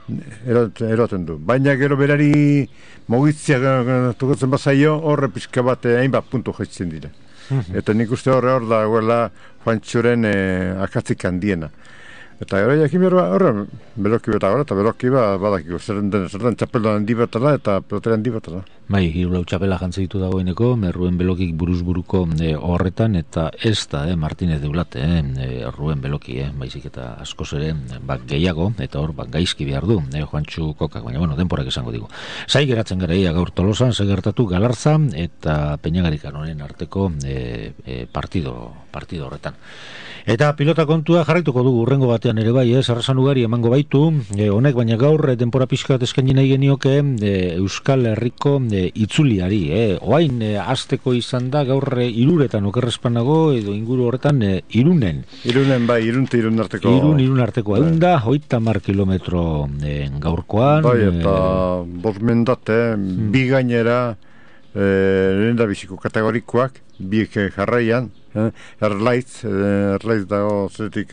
eroten du. Baina gero berari mogitzea tokatzen bazaio, horre pixka bat hainbat puntu jaitzen dira. Eta nik uste hor dagoela Juantxuren akatzik handiena. Eta gero jakin behar horre Beloki bat agora, eta Beloki badakiko zertan txapeldo handi bat da, eta pelotera handi bat da. Bai, hirulau txapela jantze ditu dagoeneko, Ruen Belokik buruz-buruko horretan, eta ez da, Martinez Deulate, Ruen Beloki, baizik eta askoz ere, gehiago, eta hor, gaizki behar du, Juantxu Kokak, baina, denporak esango digu. Zai geratzen gara, gaur Tolosan, segertatu Galarza, eta Peñagarikan honen arteko partido horretan. Eta pilota kontua jarraituko dugu urrengo batean ere bai, Arrasan ugari emango baitu, honek baina gaur denpora pixka bat eskaini nahi genioke Euskal Herriko itzuliari, oain azteko izan da gaur Iruretan okerrezpanago edo inguru horretan Irunen bai, Irun arteko Irun arteko, eunda 30 kilometro gaurkoan bai, eta bost mendate bi gainera lehen da biziko kategorikoak biek jarraian, Erlaitz dago zetik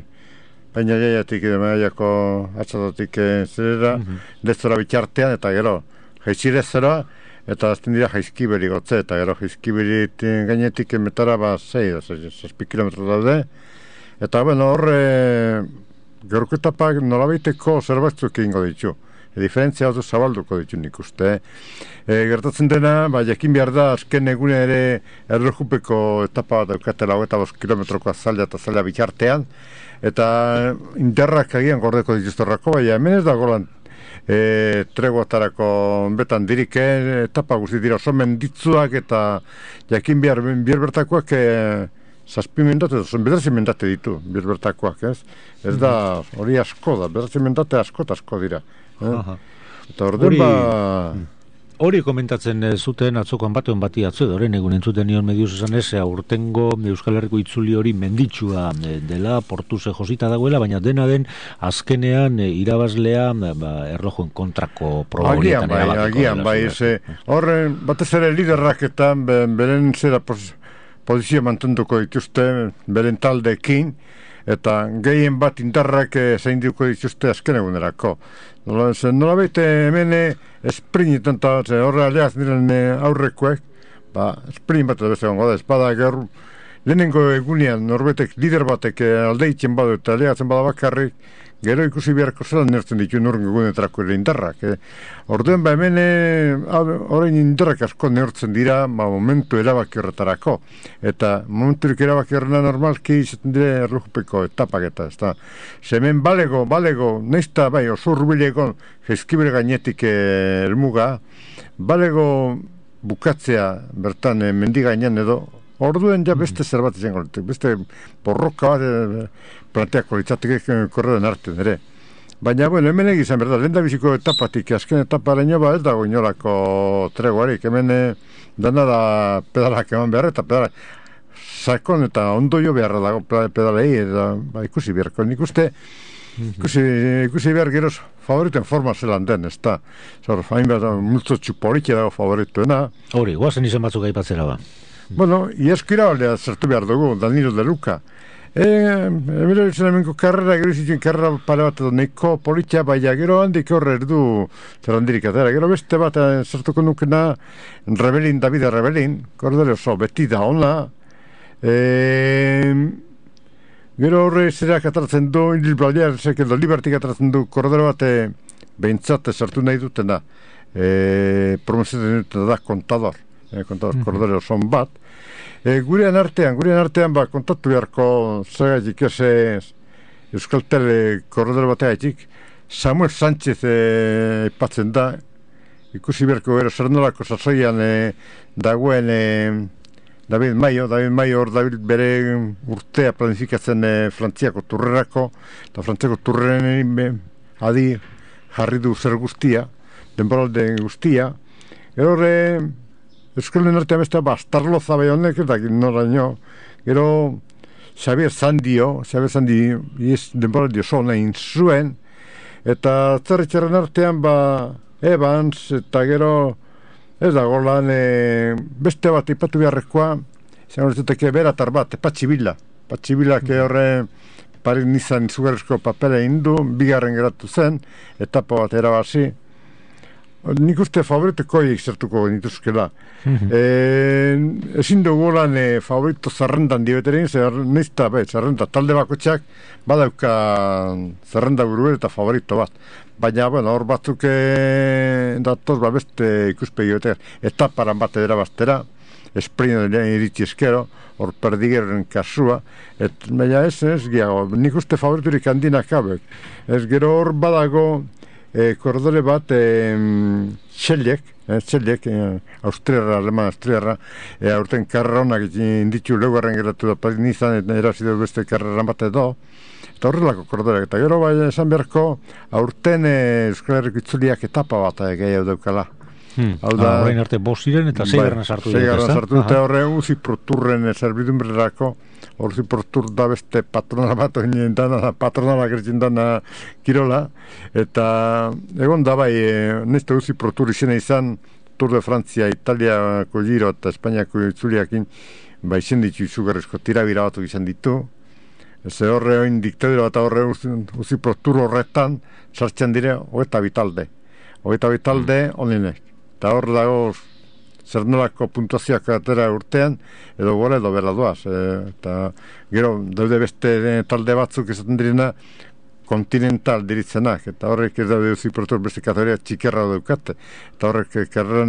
baina jaiatik maiako atzatatik zerera dezora bitartean, eta gero jaizire zera, eta azten dira jaizkiberi gotze, eta gero jaizkiberi gainetik metara 6 kilometro daude, eta horre gaurko etapak nolabaiteko zerbatzuk egingo ditu. Diferentzia hau zabalduko ditu nik uste. Gertatzen dena, jakin behar da, azken egune ere errojupeko etapa daukatela 25 kilometroko azalea eta azalea bitartean, eta interrak agian gordeko dituztorrako, baina hemen ez da golan treguatarako betan dirike, etapa guzti dira oso menditzuak, eta jakin behar bertakoak zazpi mendate, bederatzi mendate ditu, bertakoak, ez? Ez da, hori asko da, bederatzi mendate asko dira. Eta orden hori komentatzen zuten atzokoan batuen bati atzo edo horren egun entzuten nion mediuz esan ez, aurtengo Euskal Herriko itzuli hori menditsua dela, portuze josita dagoela, baina dena den azkenean irabazlea erlojoen kontrako proba horietan erabakiko. Agian bai, horren batez ere liderraketan beren zera pozizio mantenduko dituzte beren taldeekin, eta gehien bat indarrak zainduko dituzte azken egunerako. Nola baita hemen esprintetan eta horre aleaz diren aurrekoek, sprint bat edo beste gongo da, ez bada gaur lehenengo egunean norbetek, lider batek aldeitzen badu eta aleatzen bada bakarrik, gero ikusi beharko zelan nertzen ditu norren egunetarako ere indarrak. Orduen hemen orain indarrak asko neurtzen dira momentu erabaki horretarako. Eta momenturik erabaki horrena normalki izaten dire erlojupeko etapak eta ez da. Hemen balego, neizta bai oso urbileko jaizkibere gainetik elmuga, balego bukatzea bertan mendi gainean edo, orduen ja beste zerbat izango, beste borroka bat planteako litzateke korredan artean ere. Baina, hemen egizan, berda, lehen da biziko etapatik, azken etaparaino ez dago inolako treguarik, hemen dana da pedalak eman behar, eta pedalak sakon eta ondo jo beharra dago pedalei, eta ikusi beharko, nik uste, ikusi behar geroz favoriten forma zelan den, ez da. Hain behar, multzo txuporik dago favorituena. Hori, guazen izan batzuk aipatzera ba. Iazko irabaldea zertu behar dugu, Danilo de Luca. Emero izanamenko karrera, gero izituen karrera pare bat edo neko politia, baina gero handik horre erdu zerandirik atera. Gero beste bat zertuko nukena Davide Rebelin, kordere oso beti da ona. Gero horre zerak atratzen du, Libertik atratzen du, kordere bat behintzat zertu nahi dutena. Promeseten dutena da kontador kordero son bat, Gurean artean, kontatu beharko zagatik Euskaltel korredor bateatik, Samuel Sánchez ipatzen da, ikusi beharko gero zer nolako sasoian dagoen David Maio hor David bere urtea planifikatzen Frantziako turrerako, eta Frantziako turreren adi jarri du zer guztia, denboralde guztia, gero Euskalen artean beste Bastarlo Zabe honek, eta noraino, gero Xavier Sandi denboraldi oso nahin zuen, eta zerretxaren artean Evans, eta gero ez dago lan beste bat ipatu beharrekoa, izan horretake beratar bat, Patxibila, horre Paris Nizan izugarrizko papela indu, bigarren geratu zen, etapa bat erabazi. Nik uste favoritokoik zertuko genituzkela. Ezin dugu lan favorito zerrendan dibeteren, zerrenda talde bakotxak badauka zerrenda buru eta favorito bat. Baina, hor batzuk datoz, beste ikuspegi betegar. Etaparan bat edera bastera, esprinen iritsi eskero, hor perdigeren kasua, baina ez gehiago. Nik uste favoriturik handinak abek. Ez gero hor badago korredore bat Txeliek, Austriarra, aurten karrera honak inditu leguarren geratu da Paris Nizan, erazidu beste karrera bat edo, eta horrelako korredoreak. Eta gero bai esan beharko, aurten Euskal Herriko itzuliak etapa bat gehiago daukala. Horrein arte boziren eta zeigarren sartu dut. Zeigarren sartu dut, eta horre Uzi Proturren zerbidunbrerako, Uzi Protur da beste patronala bat oinen dana, patronala gertzen dana kirola, eta egon da bai, neste Uzi Protur izena izan, Tour de Francia, Italiako Giro eta Espainiako itzuliakin, izen ditu izugarrizko tirabira batuk izan ditu, ez horre oin diktadura bat horre Uzi Protur horretan, sartzen dire, hogeita bitalde onenek. Eta hor dago zer nolako puntuazioak atera urtean, edo gora edo bera doaz. Eta gero daude beste talde batzuk esaten direna kontinental diritzenak, eta horrek ez daude Uzi Protur beste kategoria txikerra daukate. Eta horrek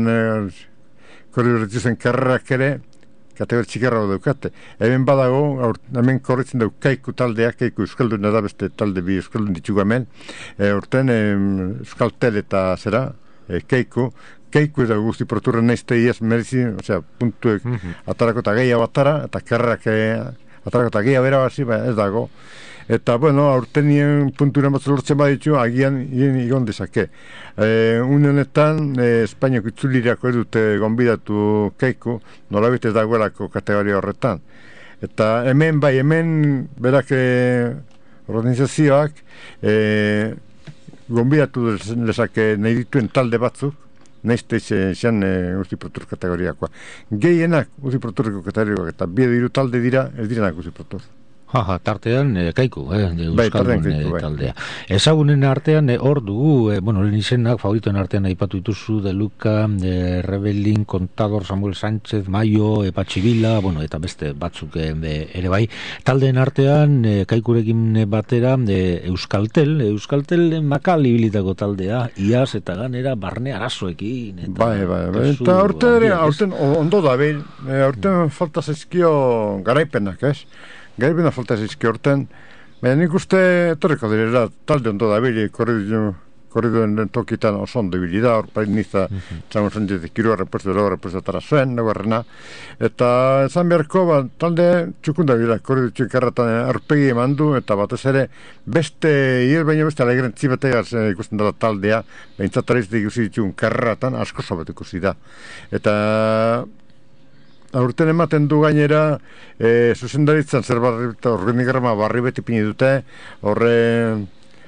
karrerak ere kategoria txikerra daukate. Hemen badago, hemen korritzen dugu Kaiku taldea, Kaiku Euskaldun da beste talde bi Euskaldun ditugu hemen, urten Euskaltel eta zera, Kaiku eta Uzi Proturren naizte iaz merezi, puntuek atarako eta gehiago atara, eta karrak atarako eta gehiago erabazi, ez dago. Eta, aurten nien punturen bat lortzen baditu, agian igon dezake. Honetan, Espainiako itzuliriako edute gonbidatu Kaiku, norabit ez dagoelako kategoria horretan. Eta hemen berak organizazioak gonbidatu lezake nahi dituen talde batzuk, naizte izan Uzi Protur kategoriakoa. Gehienak Uzi Proturreko kategoriakoak eta bide hiru talde dira, ez direnak Uzi Protur. Tartean Kaiku, Euskaldun taldea. Ezagunen artean hor dugu, lehen izenak, favoritoen artean aipatu dituzu, De Luca, Rebelin, Contador, Samuel Sánchez, Maio, Patxibila, eta beste batzuk ere bai. Taldeen artean, Kaikurekin batera, Euskaltel makal ibilitako taldea, iaz eta ganera barne arazoekin. Bai. Eta aurten ondo da, aurten falta zaizkio garaipenak, ez? Gaibena falta zizki horten, baina nik uste etorreko direla talde ondo da bili, korriduen tokitan oso ondo bili da, hor Paris Niza, Samuel Sánchez ikirua repuestatara zuen, nagoarrena, eta esan beharko, talde txukunda bila, korridu txikarratan arpegi eman du, eta batez ere, beste alegren txibategaz ikusten dela taldea, behintzatariz ikusi ditun karratan, asko sobet ikusi da. Eta aurten ematen du gainera zuzendaritzan zer organigrama barri beti pini dute, horre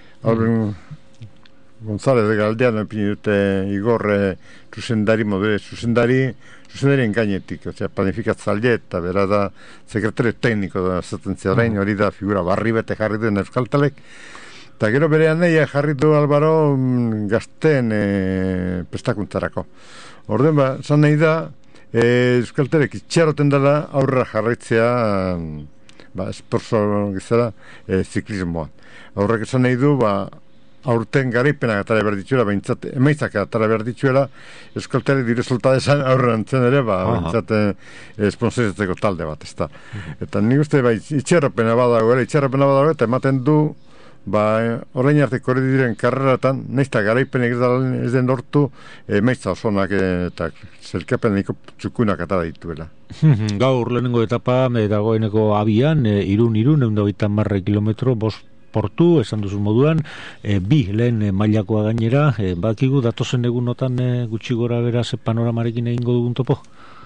González de Galdeano pini dute Igor zuzendarien gainetik, planifikatzaile eta bera da sekretario tekniko da zatentzia orain, hori da figura barri bete jarri duen Euskaltelek, eta gero berean nahi jarri du Albaro gazten prestakuntzarako. Orden zan nahi da, Euskaltelek itxaroten dela aurrera jarraitzea esporzo gizara ziklismoan. Horrek esan nahi du aurten garaipenak atara behar dituela, behintzat, emaitzak atara behar dituela, euskaltelek dire soltadezan aurrean zen ere, behintzat, esponsorizatzeko talde bat, ez da. Eta nik uste, itxerropena badago, eta ematen du, orain arte korri diren karreratan, naizta garaipenek ez den lortu, emaitza osonak eta zelkapen nahiko txukunak atara dituela. Gaur lehenengo etapa, dagoeneko abian, irun, 150 kilometro, portu, esan duzu moduan, bi lehen mailakoa gainera, bakigu datozen egunotan gutxi gora bera ze panoramarekin egingo dugun topo?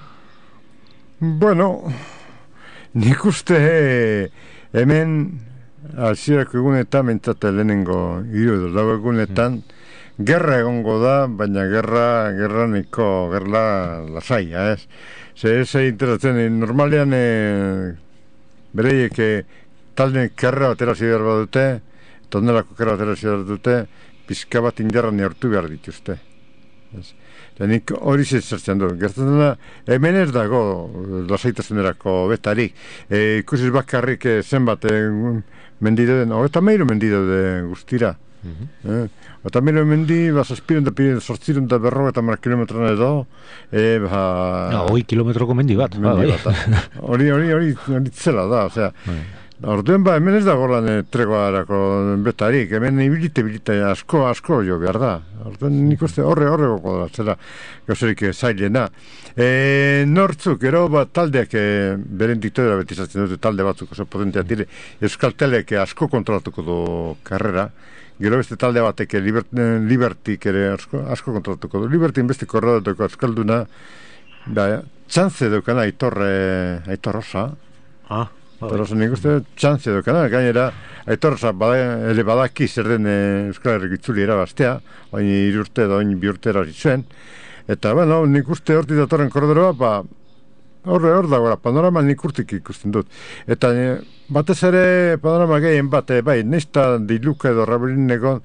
Bueno, nik uste hemen hasierako egunetan, mentzate lehenengo hiru edo egunetan, gerra egongo da, baina gerra niko, gerra lasaia, ez? Ez interesatzen, normalean bereiek talde karra batera zidar badute, tonelako karra batera zidar dute, pizka bat indarra neortu behar dituzte. Eta nik hori zertzen du. Gertatzen da, hemen ez dago lasaitasunerako betarik. Ikusiz bakarrik zenbat mendido den, eta meiru mendido de guztira. Eta meiru mendi, zazpiren da piren, sortziren da berro eta mar kilometran edo, hoi kilometroko mendi bat. Hori zela da, osea, orduen hemen ez dago lan tregoarako betarik, hemen ibilite asko jo behar da. Orduen nik uste horre goko da, zera gauzerik zailena. Nortzuk, ero taldeak beren diktorea betizatzen dute, talde batzuk oso potenteak dire, euskaltelek asko kontrolatuko du karrera, gero beste talde batek Libertik ere asko kontrolatuko du. Libertin beste korrodatuko euskalduna, txantze dukana Aitor Rosa. Pero nik uste txantze dukana, gainera Aitor Rosa ere badaki zer den Euskal Herrik itzuli erabaztea, oin 3 urte edo oin 2 urte erabazituen. Eta, bueno, nik uste horti datorren korredoroa, hor dagoela, panorama nik urtik ikusten dut. Eta batez ere panorama gehien bat, neizta diluka edo rabelin egon,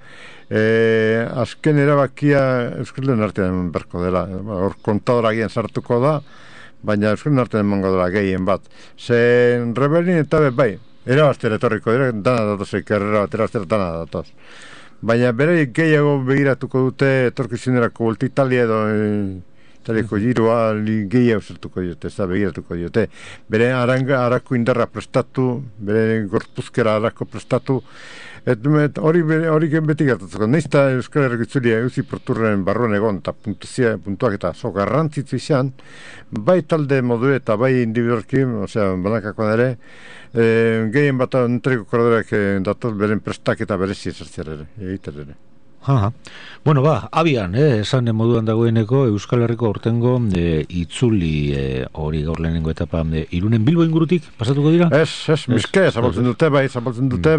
azken erabakia Euskaldun artean berko dela. Hor kontadora gehien sartuko da, baina Euskaldun artean emango dela gehien bat. Zen rebelin eta erabaztera etorriko dira, dana datoz, karrera bat erabaztera dana datoz. Baina bere gehiago begiratuko dute etorkizunerako Volta Italia edo Italiako giroa gehiago zertuko diote, ez da begiratuko diote. Bere harako indarra prestatu, bere gorpuzkera harako prestatu, hori beti gertatzeko. Neizta Euskal Herrik itzulia eusi porturren barruan egon, eta puntuak eta zo garrantzitzu izan, bai talde modu eta bai individualki, osea, banakakoan ere, gehien bat entreko kordorak datoz beren prestaketa berezi ezertzer ere, egiter ere. Bueno, abian, esan moduan dagoeneko Euskal Herriko aurtengo itzuli hori gaur lehenengo etapa Irunen Bilbo ingurutik pasatuko dira? Ez, Bizkaia zabaltzen dute,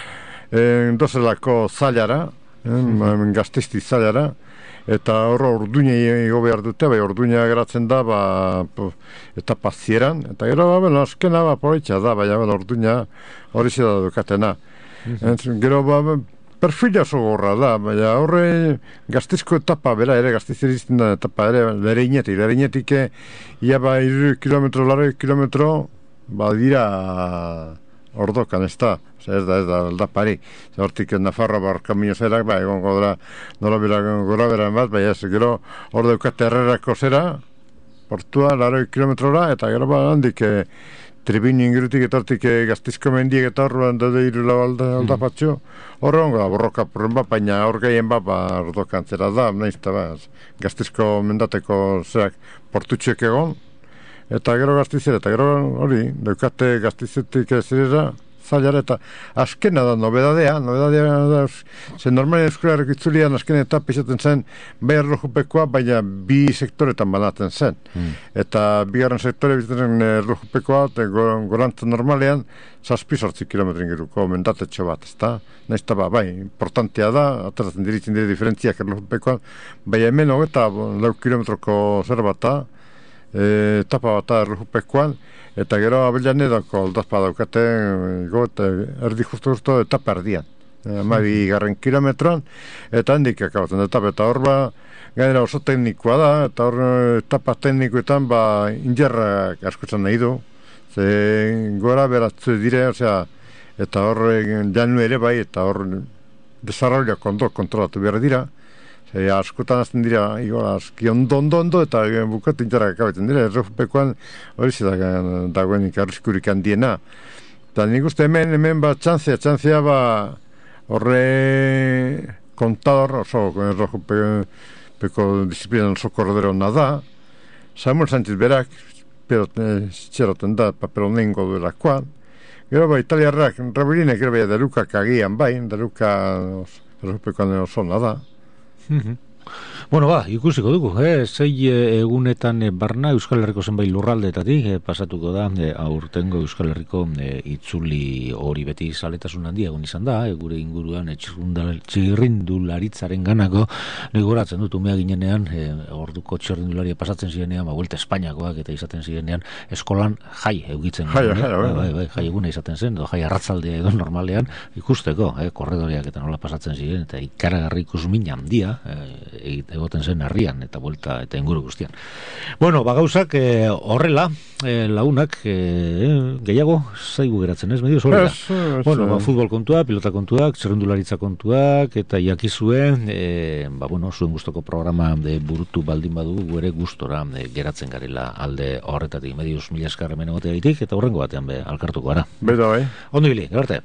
dozelako zailara, Gasteizi zailara, eta horro Orduña igo behar dute, Orduña geratzen da, etapa zieran, eta gero, azkena, poetxa da, Orduña hori zeda dukatena. Gero, perfila oso gorra da, baina horre Gasteizko etapa, bera ere, Gasteiz erizten da etapa ere, Lereinetik, ia 2 kilometro, dira ordokan ez da, ez da aldapari, hortik Nafarroa barkamino zerak, egongo dira gora beran bat, ez, gero hor daukate Herrerako zera, portua, 2 kilometrora, eta gero handik Tribini ingurutik eta hortik Gasteizko mendiek eta horrean dode irula aldapatxo, horrean da borroka porren bat, baina hor gehien bat ordokan zera da, nahizta Gasteizko mendateko zerak portutxek egon, eta gero Gasteizera, eta gero hori, daukate Gasteizetik zirera, zailara, eta azkena da nobedadea da, zen normalen Euskal Herrik itzulian azken etapa izaten zen, bai erlojupekoa, baina bi sektoretan banatzen zen. Eta bigarren sektore bizaten erlojupekoa, gorantzen normalean, 7-8 kilometrin giruko mendatetxo bat, ezta? Naizta importantea da, ateratzen diritzen dire diferentziak erlojupekoan, bai hemen 4 kilometroko zer bata, etapa bat erlojupekoan, eta gero abelan edako aldazpa daukate erdi justo etapa erdian 12 kilometron eta handik akabatzen etapa eta hor gainera oso teknikoa da eta hor etapa teknikoetan injerrak askotzen nahi du ze gora beratzu dire, osea, eta hor janu ere eta hor desarrolla kontrolatu behar dira. Askotan azten dira, aski ondo, eta bukatu interak akabetzen dira, erropekoan hori dagoenik arriskurik handiena. Eta nik uste hemen txantzea horre kontador, oso erropeko disiplina oso korredero da, Samuel Sánchez berak, txeroten da, paperonengo duelakoan. Gero italiarrak, Rabirinek gero derukak agian deruka erropekoan oso da. Bueno, ikusiko dugu, sei egunetan barna Euskal Herriko zenbait lurraldeetatik pasatuko da aurtengo Euskal Herriko itzuli hori beti zaletasun handia egon izan da, gure inguruan txirrindularitzaren ganako negoratzen dut umea ginenean, orduko txirrindularia pasatzen zirenean, Vuelta Espainiakoak eta izaten zirenean, eskolan jai eugitzen. Jai eguna izaten zen, jai arratzaldea edo normalean, ikusteko, korredoreak eta nola pasatzen ziren, eta ikaragarri ikusmin handia, egoten zen herrian eta vuelta eta inguru guztian. Bueno, gauzak horrela, launak gehiago zaigu geratzen ez, medio zorela. Bueno, futbol kontua, pilota kontuak, txirrindularitza kontuak, eta jakizuen, zuen gustoko programa burutu baldin badugu ere gustora geratzen garela alde horretatik, medios mila esker hemen egoteagatik, eta horrengo batean alkartuko gara. Beda, Ondo ibili, garte.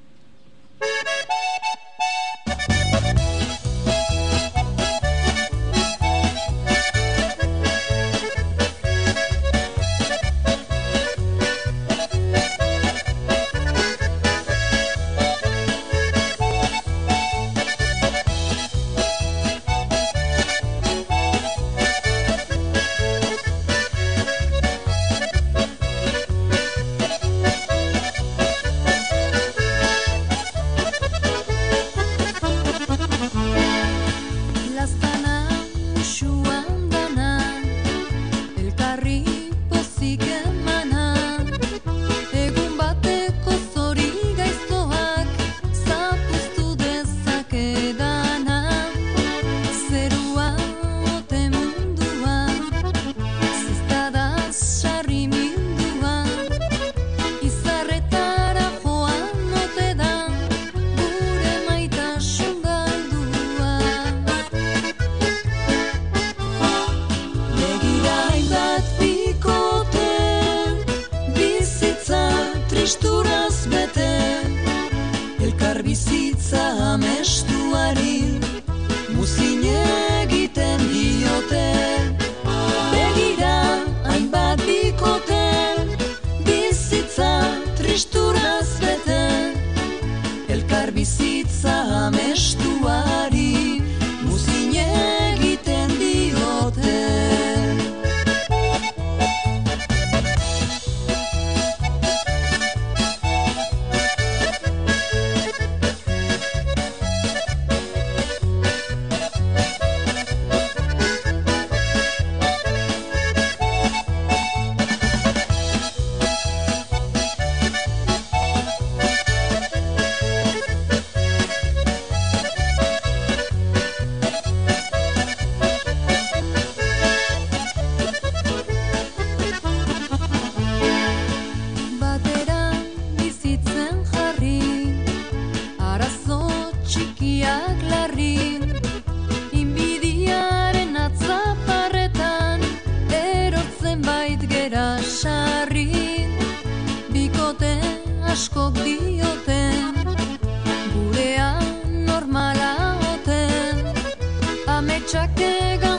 Askok dioten, gurea normala oten, ametsak egan